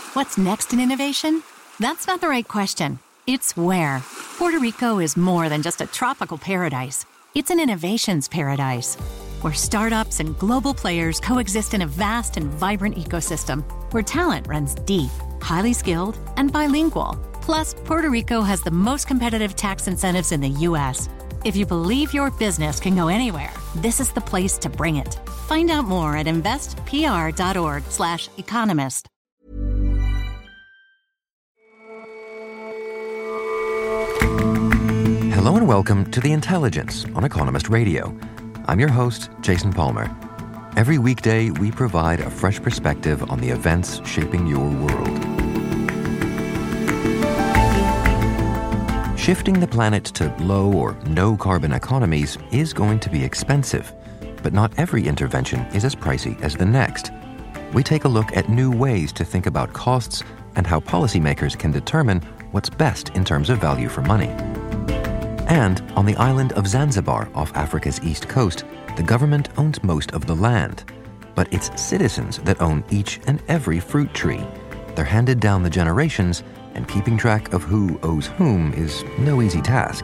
What's next in innovation? That's not the right question. It's where. Puerto Rico is more than just a tropical paradise. It's an innovations paradise, where startups and global players coexist in a vast and vibrant ecosystem, where talent runs deep, highly skilled, and bilingual. Plus, Puerto Rico has the most competitive tax incentives in the U.S. If you believe your business can go anywhere, this is the place to bring it. Find out more at investpr.org/economist. Hello and welcome to The Intelligence on Economist Radio. I'm your host, Jason Palmer. Every weekday, we provide a fresh perspective on the events shaping your world. Shifting the planet to low or no carbon economies is going to be expensive, but not every intervention is as pricey as the next. We take a look at new ways to think about costs and how policymakers can determine what's best in terms of value for money. And on the island of Zanzibar off Africa's east coast, the government owns most of the land, but it's citizens that own each and every fruit tree. They're handed down the generations, and keeping track of who owes whom is no easy task.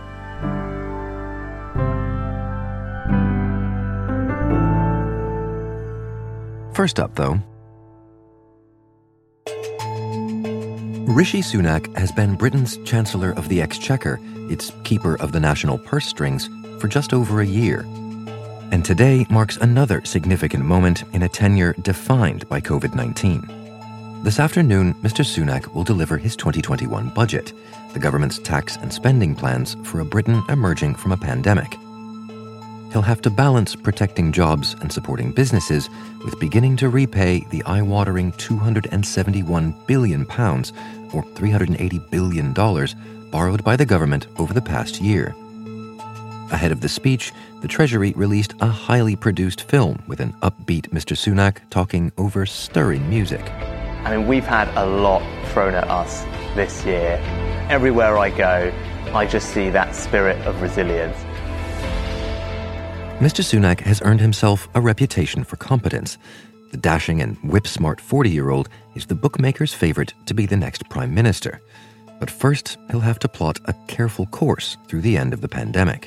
First up, though, Rishi Sunak has been Britain's Chancellor of the Exchequer, its keeper of the national purse strings, for just over a year. And today marks another significant moment in a tenure defined by COVID-19. This afternoon, Mr. Sunak will deliver his 2021 budget, the government's tax and spending plans for a Britain emerging from a pandemic. He'll have to balance protecting jobs and supporting businesses with beginning to repay the eye-watering £271 billion, or $380 billion, borrowed by the government over the past year. Ahead of the speech, the Treasury released a highly produced film with an upbeat Mr. Sunak talking over stirring music. I mean, we've had a lot thrown at us this year. Everywhere I go, I just see that spirit of resilience. Mr. Sunak has earned himself a reputation for competence. The dashing and whip-smart 40-year-old is the bookmaker's favorite to be the next Prime Minister. But first, he'll have to plot a careful course through the end of the pandemic.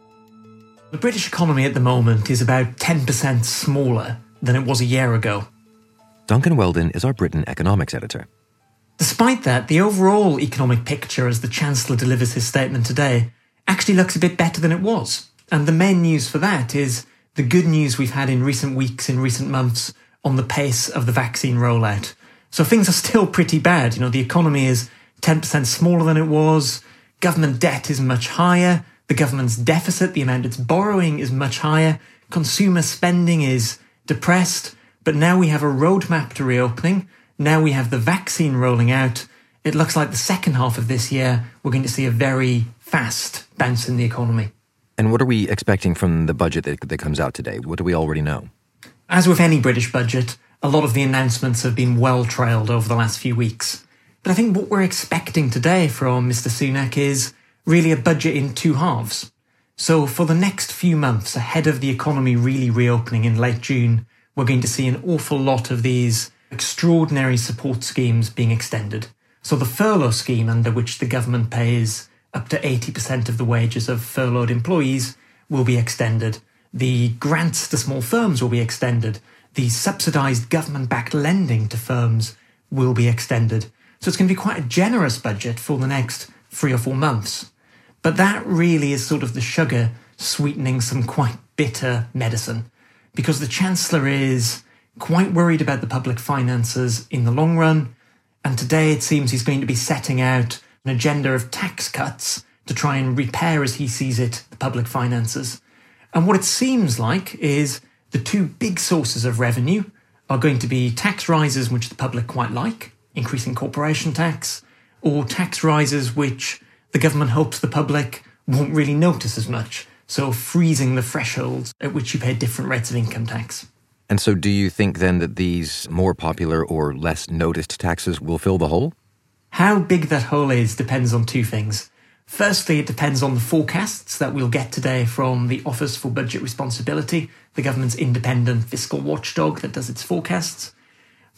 The British economy at the moment is about 10% smaller than it was a year ago. Duncan Weldon is our Britain economics editor. Despite that, the overall economic picture as the Chancellor delivers his statement today actually looks a bit better than it was. And the main news for that is the good news we've had in recent weeks, in recent months, on the pace of the vaccine rollout. So things are still pretty bad. You know, the economy is 10% smaller than it was. Government debt is much higher. The government's deficit, the amount it's borrowing, is much higher. Consumer spending is depressed. But now we have a roadmap to reopening. Now we have the vaccine rolling out. It looks like the second half of this year, we're going to see a very fast bounce in the economy. And what are we expecting from the budget that comes out today? What do we already know? As with any British budget, a lot of the announcements have been well trailed over the last few weeks. But I think what we're expecting today from Mr. Sunak is really a budget in two halves. So for the next few months, ahead of the economy really reopening in late June, we're going to see an awful lot of these extraordinary support schemes being extended. So the furlough scheme, under which the government pays up to 80% of the wages of furloughed employees, will be extended. The grants to small firms will be extended. The subsidised government-backed lending to firms will be extended. So it's going to be quite a generous budget for the next 3 or 4 months. But that really is sort of the sugar sweetening some quite bitter medicine, because the Chancellor is quite worried about the public finances in the long run, and today it seems he's going to be setting out an agenda of tax cuts to try and repair, as he sees it, the public finances. And what it seems like is the two big sources of revenue are going to be tax rises which the public quite like, increasing corporation tax, or tax rises which the government hopes the public won't really notice as much, so freezing the thresholds at which you pay different rates of income tax. And so do you think then that these more popular or less noticed taxes will fill the hole? How big that hole is depends on two things. Firstly, it depends on the forecasts that we'll get today from the Office for Budget Responsibility, the government's independent fiscal watchdog that does its forecasts.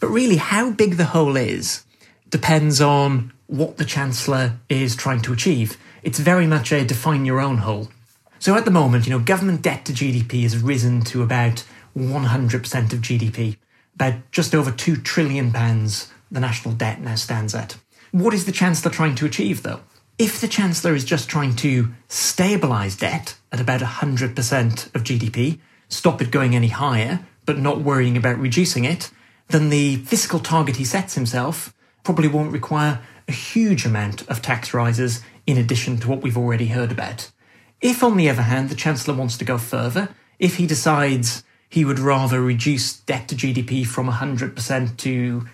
But really, how big the hole is depends on what the Chancellor is trying to achieve. It's very much a define your own hole. So at the moment, government debt to GDP has risen to about 100% of GDP. About just over £2 trillion the national debt now stands at. What is the Chancellor trying to achieve, though? If the Chancellor is just trying to stabilise debt at about 100% of GDP, stop it going any higher, but not worrying about reducing it, then the fiscal target he sets himself probably won't require a huge amount of tax rises in addition to what we've already heard about. If, on the other hand, the Chancellor wants to go further, if he decides he would rather reduce debt to GDP from 100% to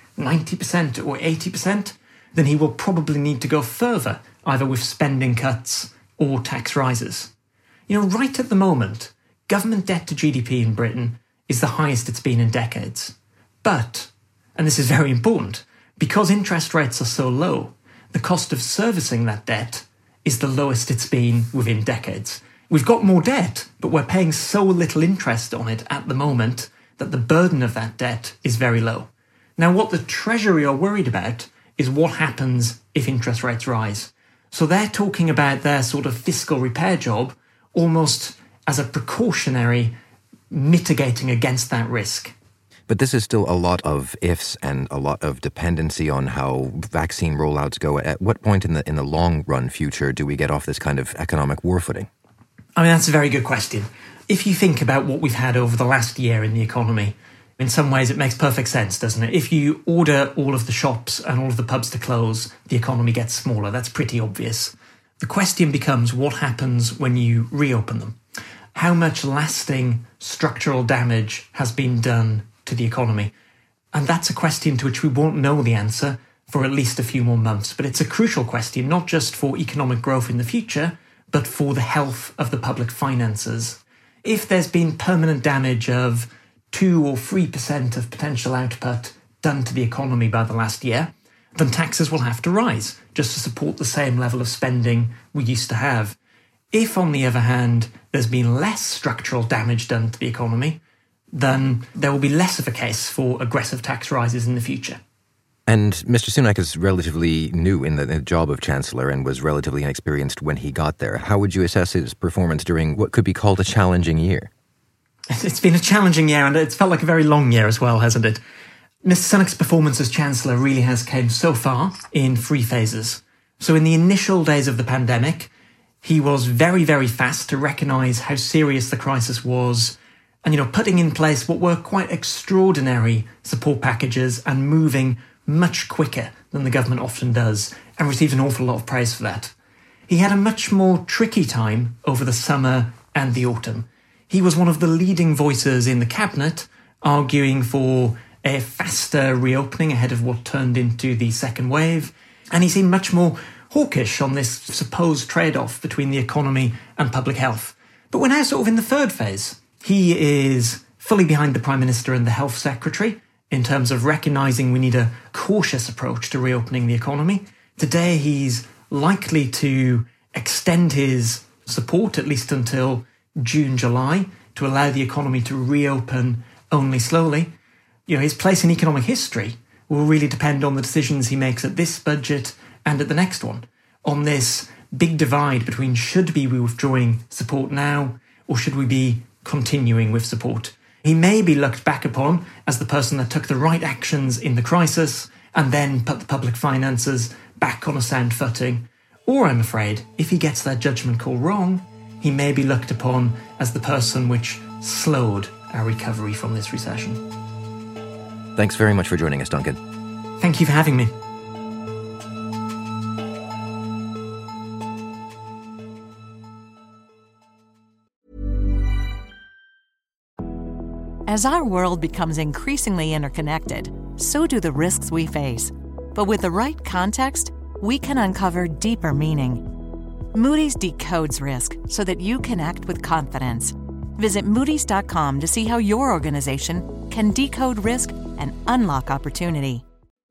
90% or 80%, then he will probably need to go further, either with spending cuts or tax rises. Right at the moment, government debt to GDP in Britain is the highest it's been in decades. But, and this is very important, because interest rates are so low, the cost of servicing that debt is the lowest it's been within decades. We've got more debt, but we're paying so little interest on it at the moment that the burden of that debt is very low. Now, what the Treasury are worried about is what happens if interest rates rise. So they're talking about their sort of fiscal repair job almost as a precautionary mitigating against that risk. But this is still a lot of ifs and a lot of dependency on how vaccine rollouts go. At what point in the long run future do we get off this kind of economic war footing? I mean, that's a very good question. If you think about what we've had over the last year in the economy, in some ways it makes perfect sense, doesn't it? If you order all of the shops and all of the pubs to close, the economy gets smaller. That's pretty obvious. The question becomes what happens when you reopen them? How much lasting structural damage has been done to the economy? And that's a question to which we won't know the answer for at least a few more months. But it's a crucial question, not just for economic growth in the future, but for the health of the public finances. If there's been permanent damage of 2 or 3% of potential output done to the economy by the last year, then taxes will have to rise just to support the same level of spending we used to have. If, on the other hand, there's been less structural damage done to the economy, then there will be less of a case for aggressive tax rises in the future. And Mr. Sunak is relatively new in the job of Chancellor and was relatively inexperienced when he got there. How would you assess his performance during what could be called a challenging year? It's been a challenging year, and it's felt like a very long year as well, hasn't it? Mr. Sunak's performance as Chancellor really has came so far in 3 phases. So in the initial days of the pandemic, he was very, very fast to recognise how serious the crisis was and, putting in place what were quite extraordinary support packages and moving much quicker than the government often does, and received an awful lot of praise for that. He had a much more tricky time over the summer and the autumn. He was one of the leading voices in the cabinet, arguing for a faster reopening ahead of what turned into the second wave, and he seemed much more hawkish on this supposed trade-off between the economy and public health. But we're now sort of in the third phase. He is fully behind the Prime Minister and the Health Secretary in terms of recognising we need a cautious approach to reopening the economy. Today he's likely to extend his support at least until June, July, to allow the economy to reopen only slowly. His place in economic history will really depend on the decisions he makes at this budget and at the next one, on this big divide between should we be withdrawing support now or should we be continuing with support. He may be looked back upon as the person that took the right actions in the crisis and then put the public finances back on a sound footing. Or, I'm afraid, if he gets that judgment call wrong, he may be looked upon as the person which slowed our recovery from this recession. Thanks very much for joining us, Duncan. Thank you for having me. As our world becomes increasingly interconnected, so do the risks we face. But with the right context, we can uncover deeper meaning. Moody's decodes risk so that you can act with confidence. Visit Moody's.com to see how your organization can decode risk and unlock opportunity.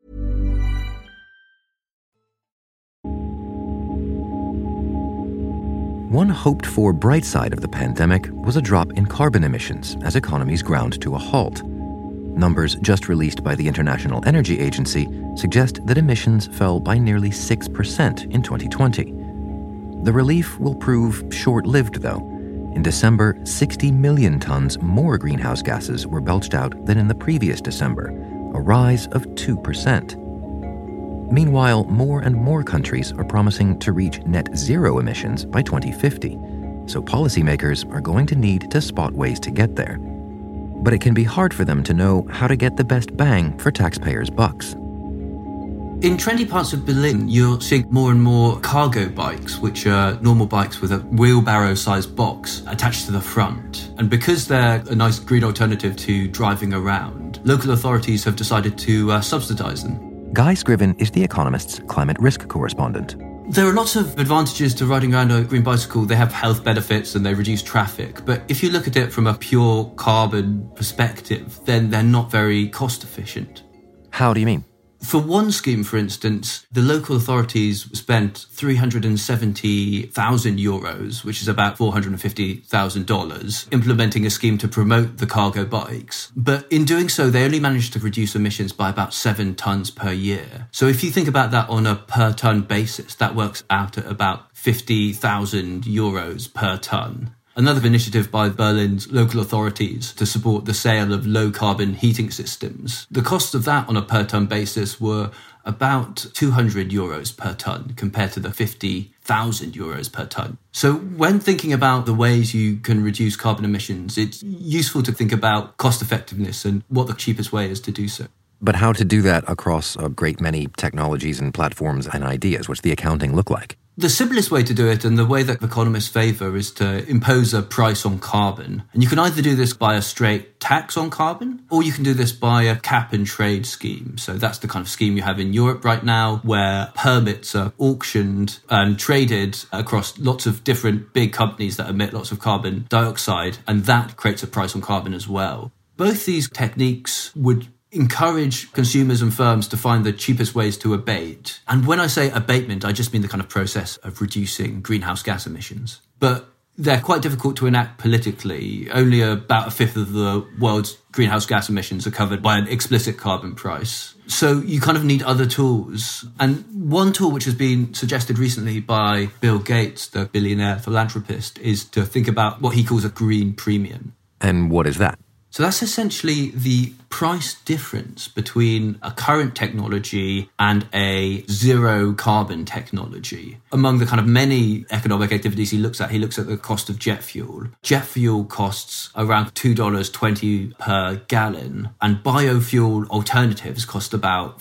One hoped-for bright side of the pandemic was a drop in carbon emissions as economies ground to a halt. Numbers just released by the International Energy Agency suggest that emissions fell by nearly 6% in 2020. The relief will prove short-lived, though. In December, 60 million tons more greenhouse gases were belched out than in the previous December, a rise of 2%. Meanwhile, more and more countries are promising to reach net zero emissions by 2050, so policymakers are going to need to spot ways to get there. But it can be hard for them to know how to get the best bang for taxpayers' bucks. In trendy parts of Berlin, you're seeing more and more cargo bikes, which are normal bikes with a wheelbarrow-sized box attached to the front. And because they're a nice green alternative to driving around, local authorities have decided to subsidise them. Guy Scriven is The Economist's climate risk correspondent. There are lots of advantages to riding around a green bicycle. They have health benefits and they reduce traffic. But if you look at it from a pure carbon perspective, then they're not very cost efficient. How do you mean? For one scheme, for instance, the local authorities spent €370,000, which is about $450,000, implementing a scheme to promote the cargo bikes. But in doing so, they only managed to reduce emissions by about 7 tonnes per year. So if you think about that on a per tonne basis, that works out at about €50,000 per tonne. Another initiative by Berlin's local authorities to support the sale of low-carbon heating systems. The costs of that on a per-tonne basis were about €200 per tonne compared to the €50,000 per tonne. So when thinking about the ways you can reduce carbon emissions, it's useful to think about cost effectiveness and what the cheapest way is to do so. But how to do that across a great many technologies and platforms and ideas? What's the accounting look like? The simplest way to do it, and the way that economists favour, is to impose a price on carbon. And you can either do this by a straight tax on carbon, or you can do this by a cap and trade scheme. So that's the kind of scheme you have in Europe right now, where permits are auctioned and traded across lots of different big companies that emit lots of carbon dioxide, and that creates a price on carbon as well. Both these techniques would encourage consumers and firms to find the cheapest ways to abate. And when I say abatement, I just mean the kind of process of reducing greenhouse gas emissions. But they're quite difficult to enact politically. Only about a fifth of the world's greenhouse gas emissions are covered by an explicit carbon price. So you kind of need other tools. And one tool which has been suggested recently by Bill Gates, the billionaire philanthropist, is to think about what he calls a green premium. And what is that? So that's essentially the price difference between a current technology and a zero carbon technology. Among the kind of many economic activities he looks at the cost of jet fuel. Jet fuel costs around $2.20 per gallon, and biofuel alternatives cost about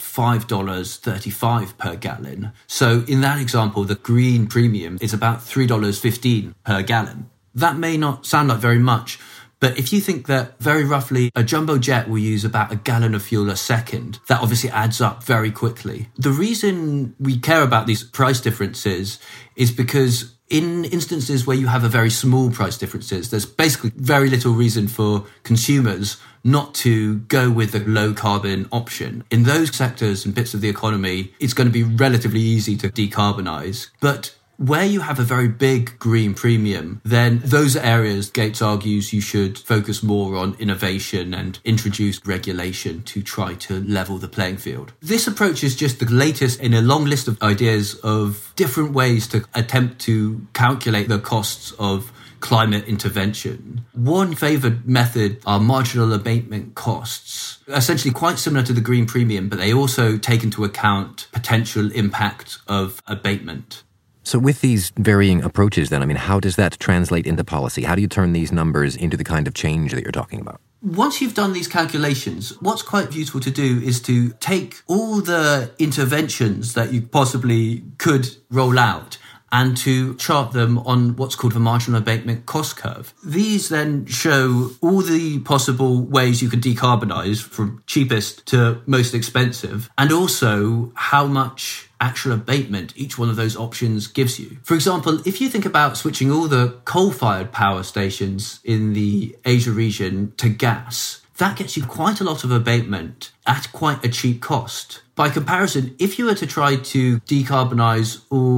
$5.35 per gallon. So in that example, the green premium is about $3.15 per gallon. That may not sound like very much, but if you think that very roughly a jumbo jet will use about a gallon of fuel a second, that obviously adds up very quickly. The reason we care about these price differences is because in instances where you have a very small price differences, there's basically very little reason for consumers not to go with the low carbon option. In those sectors and bits of the economy, it's going to be relatively easy to decarbonize. But where you have a very big green premium, then those areas, Gates argues, you should focus more on innovation and introduce regulation to try to level the playing field. This approach is just the latest in a long list of ideas of different ways to attempt to calculate the costs of climate intervention. One favoured method are marginal abatement costs, essentially quite similar to the green premium, but they also take into account potential impact of abatement. So with these varying approaches then, how does that translate into policy? How do you turn these numbers into the kind of change that you're talking about? Once you've done these calculations, what's quite useful to do is to take all the interventions that you possibly could roll out and to chart them on what's called a marginal abatement cost curve. These then show all the possible ways you could decarbonise from cheapest to most expensive, and also how much actual abatement each one of those options gives you. For example, if you think about switching all the coal-fired power stations in the Asia region to gas, that gets you quite a lot of abatement at quite a cheap cost. By comparison, if you were to try to decarbonise all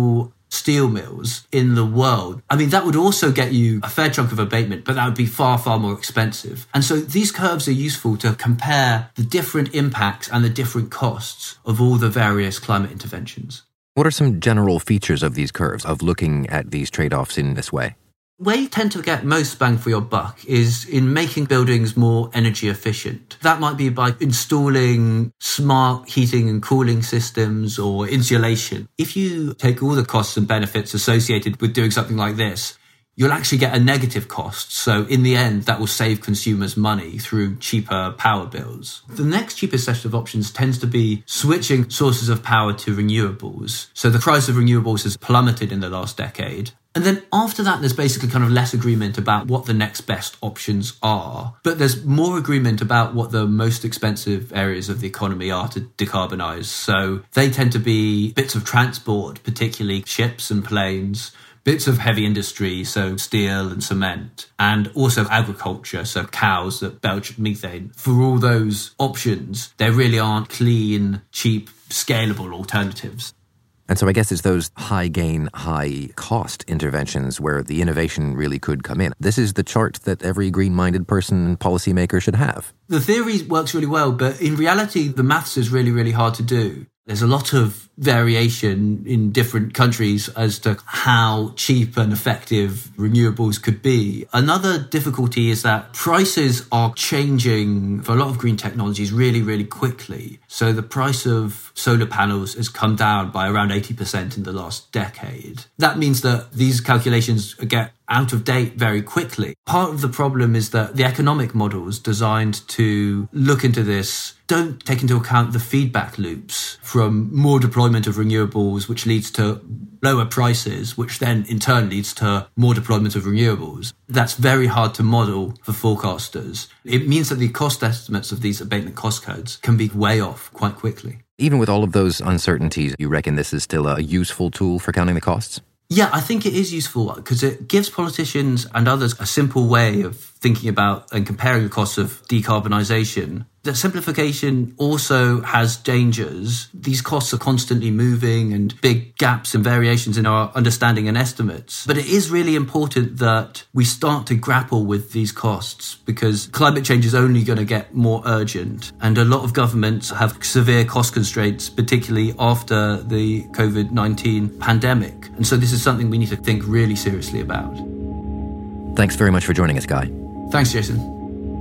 steel mills in the world. I mean, that would also get you a fair chunk of abatement, but that would be far, far more expensive. And so these curves are useful to compare the different impacts and the different costs of all the various climate interventions. What are some general features of these curves, of looking at these trade-offs in this way? Where you tend to get most bang for your buck is in making buildings more energy efficient. That might be by installing smart heating and cooling systems or insulation. If you take all the costs and benefits associated with doing something like this, you'll actually get a negative cost. So in the end, that will save consumers money through cheaper power bills. The next cheapest set of options tends to be switching sources of power to renewables. So the price of renewables has plummeted in the last decade. And then after that, there's basically kind of less agreement about what the next best options are. But there's more agreement about what the most expensive areas of the economy are to decarbonise. So they tend to be bits of transport, particularly ships and planes, bits of heavy industry, so steel and cement, and also agriculture, so cows that belch methane. For all those options, there really aren't clean, cheap, scalable alternatives. And so I guess it's those high-gain, high-cost interventions where the innovation really could come in. This is the chart that every green-minded person and policymaker should have. The theory works really well, but in reality, the maths is really, really hard to do. There's a lot of variation in different countries as to how cheap and effective renewables could be. Another difficulty is that prices are changing for a lot of green technologies really, really quickly. So the price of solar panels has come down by around 80% in the last decade. That means that these calculations get out of date very quickly. Part of the problem is that the economic models designed to look into this don't take into account the feedback loops from more deployment of renewables, which leads to lower prices, which then in turn leads to more deployment of renewables. That's very hard to model for forecasters. It means that the cost estimates of these abatement cost codes can be way off quite quickly. Even with all of those uncertainties, you reckon this is still a useful tool for counting the costs? Yeah, I think it is useful because it gives politicians and others a simple way of thinking about and comparing the costs of decarbonisation. That simplification also has dangers. These costs are constantly moving and big gaps and variations in our understanding and estimates. But it is really important that we start to grapple with these costs because climate change is only going to get more urgent. And a lot of governments have severe cost constraints, particularly after the COVID-19 pandemic. And so this is something we need to think really seriously about. Thanks very much for joining us, Guy. Thanks, Jason.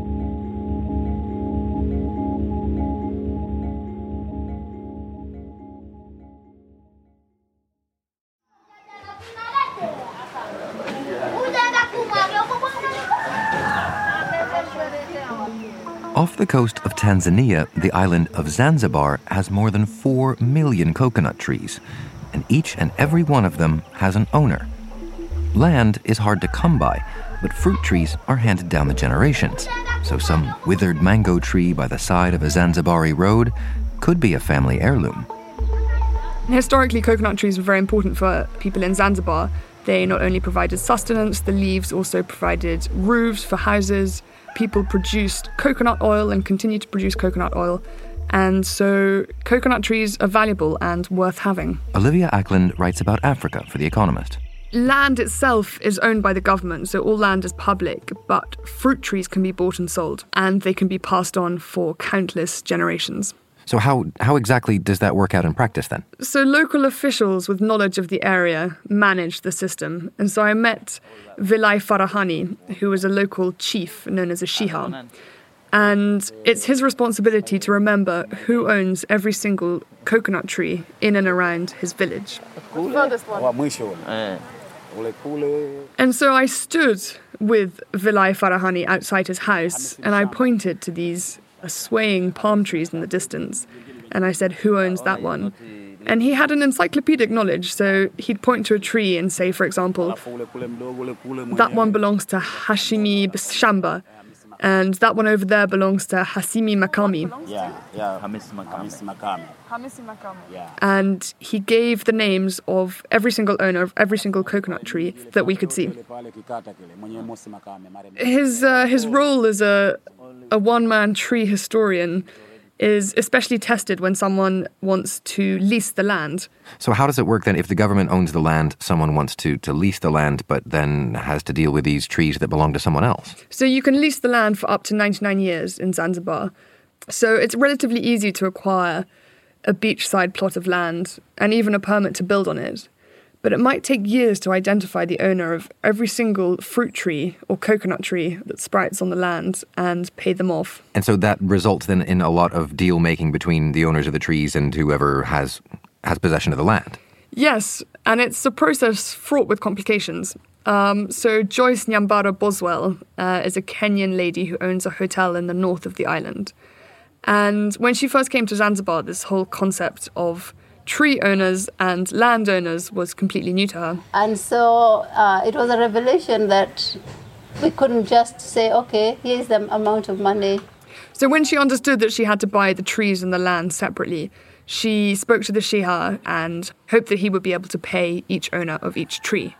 Off the coast of Tanzania, the island of Zanzibar has more than 4 million coconut trees, and each and every one of them has an owner. Land is hard to come by, but fruit trees are handed down the generations. So some withered mango tree by the side of a Zanzibari road could be a family heirloom. Historically, coconut trees were very important for people in Zanzibar. They not only provided sustenance, the leaves also provided roofs for houses. People produced coconut oil and continue to produce coconut oil. And so coconut trees are valuable and worth having. Olivia Ackland writes about Africa for The Economist. Land itself is owned by the government, so all land is public, but fruit trees can be bought and sold, and they can be passed on for countless generations. So how exactly does that work out in practice then? So local officials with knowledge of the area manage the system. And so I met Vilai Farahani, who is a local chief known as a Shiha. And it's his responsibility to remember who owns every single coconut tree in and around his village. And so I stood with Vilai Farahani outside his house and I pointed to these swaying palm trees in the distance. And I said, who owns that one? And he had an encyclopedic knowledge. So he'd point to a tree and say, for example, that one belongs to Hashimi Shamba. And that one over there belongs to Hasimi Makami. And he gave the names of every single owner of every single coconut tree that we could see. His role as a one-man tree historian is especially tested when someone wants to lease the land. So how does it work then if the government owns the land, someone wants to lease the land, but then has to deal with these trees that belong to someone else? So you can lease the land for up to 99 years in Zanzibar. So it's relatively easy to acquire a beachside plot of land and even a permit to build on it. But it might take years to identify the owner of every single fruit tree or coconut tree that sprouts on the land and pay them off. And so that results then in a lot of deal-making between the owners of the trees and whoever has possession of the land. Yes, and it's a process fraught with complications. So Joyce Nyambara Boswell is a Kenyan lady who owns a hotel in the north of the island. And when she first came to Zanzibar, this whole concept of tree owners and landowners was completely new to her. And so it was a revelation that we couldn't just say, okay, here's the amount of money. So when she understood that she had to buy the trees and the land separately, she spoke to the Sheha and hoped that he would be able to pay each owner of each tree.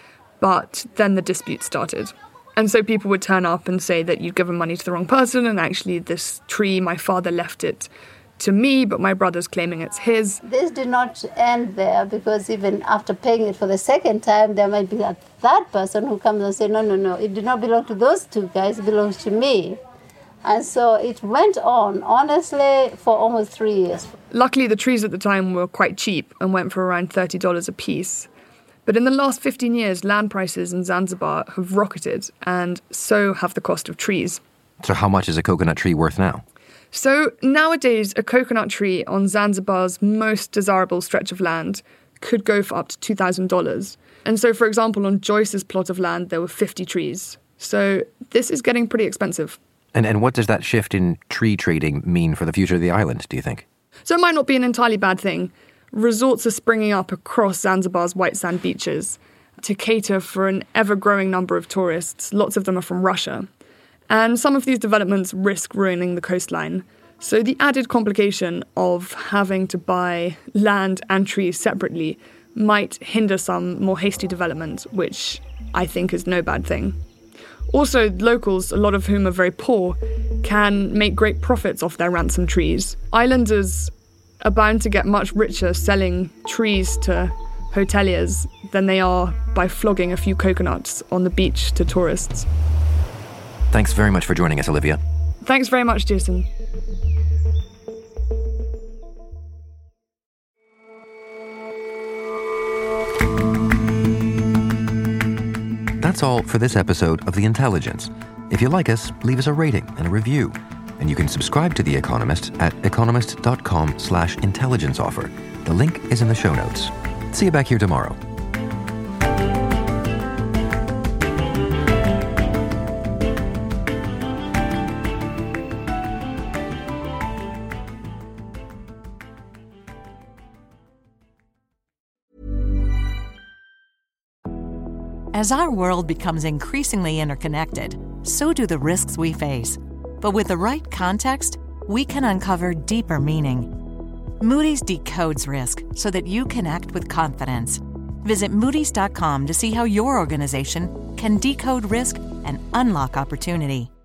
But then the dispute started. And so people would turn up and say that you'd given money to the wrong person, and actually this tree, my father left it to me, but my brother's claiming it's his. This did not end there, because even after paying it for the second time, there might be a third person who comes and says, no, it did not belong to those two guys, it belongs to me. And so it went on, honestly, for almost 3 years. Luckily, the trees at the time were quite cheap and went for around $30 a piece. But in the last 15 years, land prices in Zanzibar have rocketed, and so have the cost of trees. So how much is a coconut tree worth now? So nowadays, a coconut tree on Zanzibar's most desirable stretch of land could go for up to $2,000. And so, for example, on Joyce's plot of land, there were 50 trees. So this is getting pretty expensive. And what does that shift in tree trading mean for the future of the island, do you think? So it might not be an entirely bad thing. Resorts are springing up across Zanzibar's white sand beaches to cater for an ever-growing number of tourists. Lots of them are from Russia. And some of these developments risk ruining the coastline. So the added complication of having to buy land and trees separately might hinder some more hasty development, which I think is no bad thing. Also, locals, a lot of whom are very poor, can make great profits off their ransom trees. Islanders are bound to get much richer selling trees to hoteliers than they are by flogging a few coconuts on the beach to tourists. Thanks very much for joining us, Olivia. Thanks very much, Jason. That's all for this episode of The Intelligence. If you like us, leave us a rating and a review. And you can subscribe to The Economist at economist.com/intelligence offer. The link is in the show notes. See you back here tomorrow. As our world becomes increasingly interconnected, so do the risks we face. But with the right context, we can uncover deeper meaning. Moody's decodes risk so that you can act with confidence. Visit Moodys.com to see how your organization can decode risk and unlock opportunity.